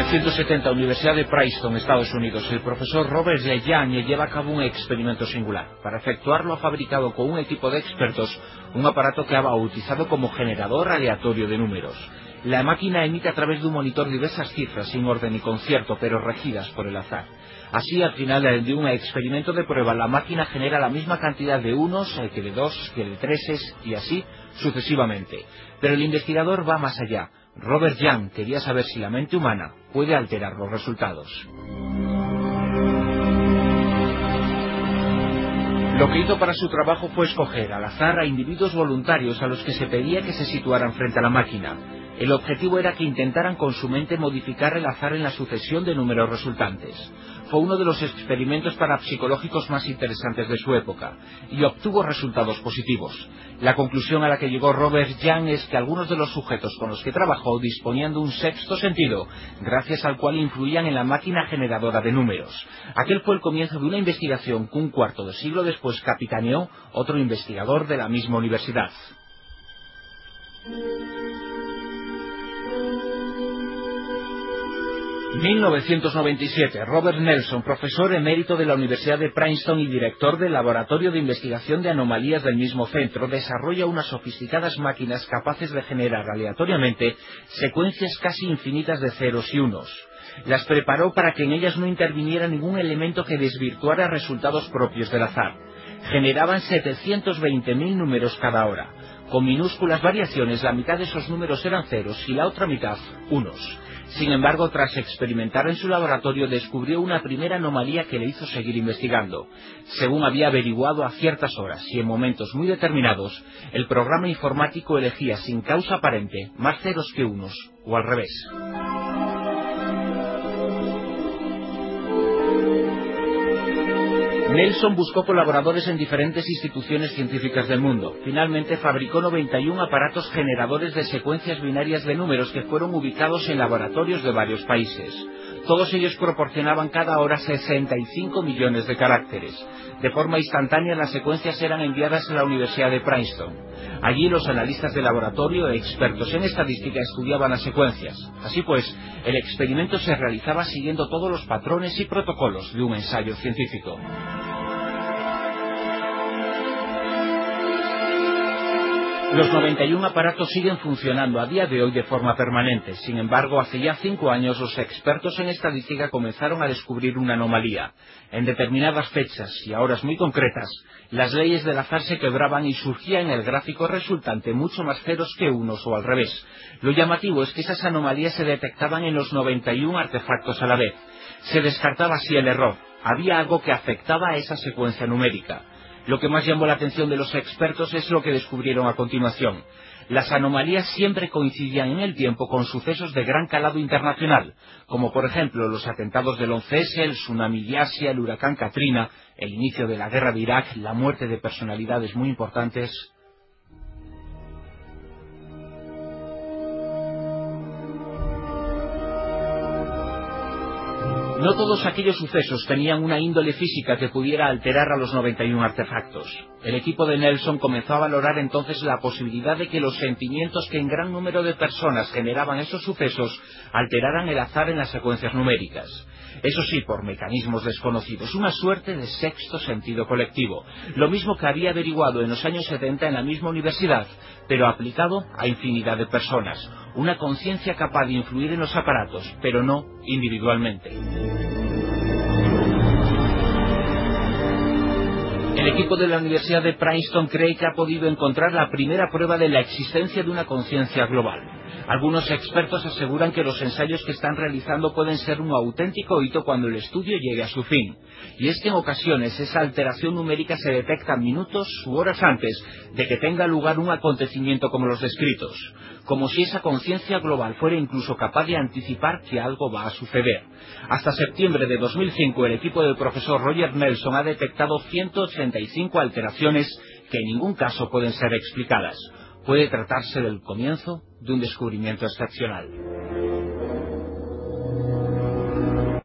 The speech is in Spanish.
1970, Universidad de Princeton, Estados Unidos. El profesor Robert Young lleva a cabo un experimento singular. Para efectuarlo ha fabricado con un equipo de expertos un aparato que ha bautizado como generador aleatorio de números. La máquina emite a través de un monitor diversas cifras sin orden y concierto, pero regidas por el azar. Así, al final de un experimento de prueba, la máquina genera la misma cantidad de unos, que de dos, que de treses, y así sucesivamente. Pero el investigador va más allá. Robert Young quería saber si la mente humana puede alterar los resultados. Lo que hizo para su trabajo fue escoger al azar a individuos voluntarios a los que se pedía que se situaran frente a la máquina. El objetivo era que intentaran con su mente modificar el azar en la sucesión de números resultantes. Fue uno de los experimentos parapsicológicos más interesantes de su época, y obtuvo resultados positivos. La conclusión a la que llegó Robert Young es que algunos de los sujetos con los que trabajó disponían de un sexto sentido, gracias al cual influían en la máquina generadora de números. Aquel fue el comienzo de una investigación que un cuarto de siglo después capitaneó otro investigador de la misma universidad. 1997. Robert Nelson, profesor emérito de la Universidad de Princeton y director del Laboratorio de Investigación de Anomalías del mismo centro, desarrolla unas sofisticadas máquinas capaces de generar aleatoriamente secuencias casi infinitas de ceros y unos. Las preparó para que en ellas no interviniera ningún elemento que desvirtuara resultados propios del azar. Generaban 720.000 números cada hora. Con minúsculas variaciones, la mitad de esos números eran ceros y la otra mitad unos. Sin embargo, tras experimentar en su laboratorio, descubrió una primera anomalía que le hizo seguir investigando. Según había averiguado a ciertas horas y en momentos muy determinados, el programa informático elegía sin causa aparente más ceros que unos, o al revés. Nelson buscó colaboradores en diferentes instituciones científicas del mundo. Finalmente fabricó 91 aparatos generadores de secuencias binarias de números que fueron ubicados en laboratorios de varios países. Todos ellos proporcionaban cada hora 65 millones de caracteres. De forma instantánea, las secuencias eran enviadas a la Universidad de Princeton. Allí los analistas de laboratorio, expertos en estadística, estudiaban las secuencias. Así pues, el experimento se realizaba siguiendo todos los patrones y protocolos de un ensayo científico. Los 91 aparatos siguen funcionando a día de hoy de forma permanente. Sin embargo, hace ya 5 años los expertos en estadística comenzaron a descubrir una anomalía. En determinadas fechas y a horas muy concretas, las leyes del azar se quebraban y surgía en el gráfico resultante mucho más ceros que unos o al revés. Lo llamativo es que esas anomalías se detectaban en los 91 artefactos a la vez. Se descartaba así el error. Había algo que afectaba a esa secuencia numérica. Lo que más llamó la atención de los expertos es lo que descubrieron a continuación. Las anomalías siempre coincidían en el tiempo con sucesos de gran calado internacional, como por ejemplo los atentados del 11S, el tsunami de Asia, el huracán Katrina, el inicio de la guerra de Irak, la muerte de personalidades muy importantes. No todos aquellos sucesos tenían una índole física que pudiera alterar a los 91 artefactos. El equipo de Nelson comenzó a valorar entonces la posibilidad de que los sentimientos que en gran número de personas generaban esos sucesos alteraran el azar en las secuencias numéricas. Eso sí, por mecanismos desconocidos, una suerte de sexto sentido colectivo, lo mismo que había averiguado en los años 70 en la misma universidad, pero aplicado a infinidad de personas, una conciencia capaz de influir en los aparatos, pero no individualmente. El equipo de la Universidad de Princeton cree que ha podido encontrar la primera prueba de la existencia de una conciencia global. Algunos expertos aseguran que los ensayos que están realizando pueden ser un auténtico hito cuando el estudio llegue a su fin. Y es que en ocasiones esa alteración numérica se detecta minutos u horas antes de que tenga lugar un acontecimiento como los descritos, como si esa conciencia global fuera incluso capaz de anticipar que algo va a suceder. Hasta septiembre de 2005 el equipo del profesor Roger Nelson ha detectado 185 alteraciones que en ningún caso pueden ser explicadas. Puede tratarse del comienzo de un descubrimiento excepcional.